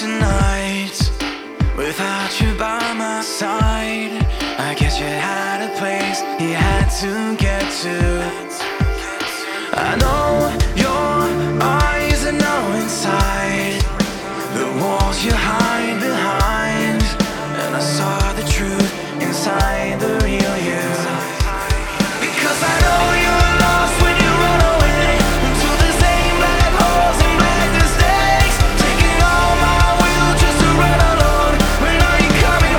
tonight without you by my side. I guess you had a place you had to get to. I know your eyes are now inside the walls you hide behind, and I saw the truth inside the real you. Because I know you're lost when you run away into the same black holes and black mistakes, taking all my will just to run alone. When are you coming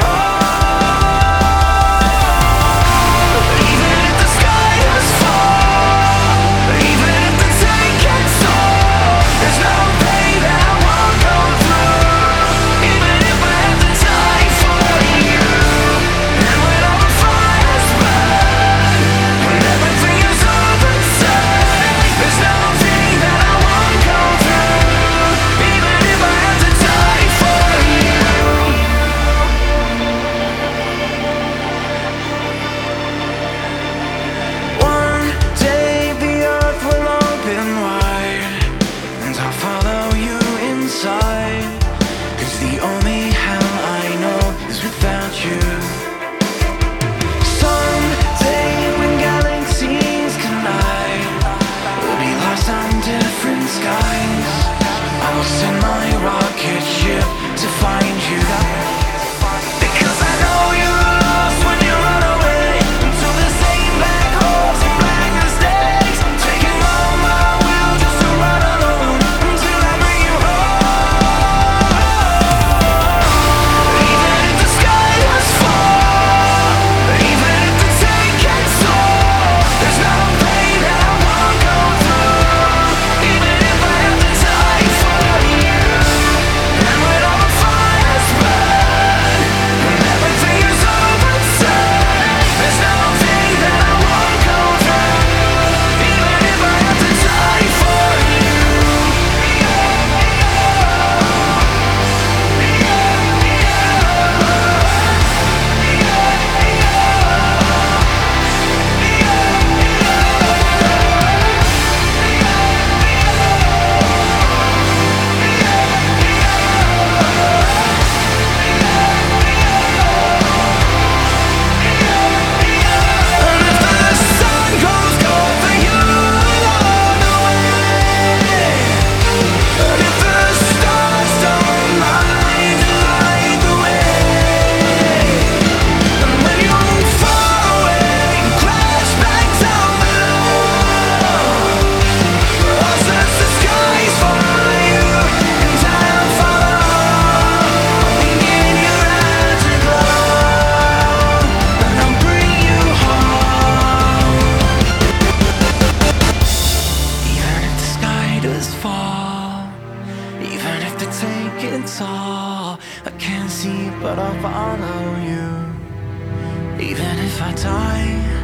home? Even if the sky does fall, even if the tank gets sold, there's no pain that I won't go through. Even if I have to die for you, and when all the fires burn, when everything is overturned, there's nothing that I won't go through. Even if I have to die for you. One day the earth will open wide, and I'll follow you inside. 'Cause the only hell I know is without you. Someday when galaxies collide, we'll be lost on different skies. I will send my rocket ship to find you. Because I know you're lost when you run away into the same black holes and black mistakes, taking all my will just to run alone until I bring you home. Even if the sky does fall, even if the tank gets sold, there's no pain that I won't go through. Even if I have to die for you, and when all the fires burn, when everything is overturned, there's nothing that I won't go through. Even if I have to die for you. And if the sun goes cold for you along the way, and if the stars don't mind to light the way, and when you fall away and crash back down below, I'll search the skies for you, and I'll follow, holding in your afterglow, and I'll bring you home. Even if the sky does fall, even if the tank gets all, I can't see but I'll follow you. Even if I die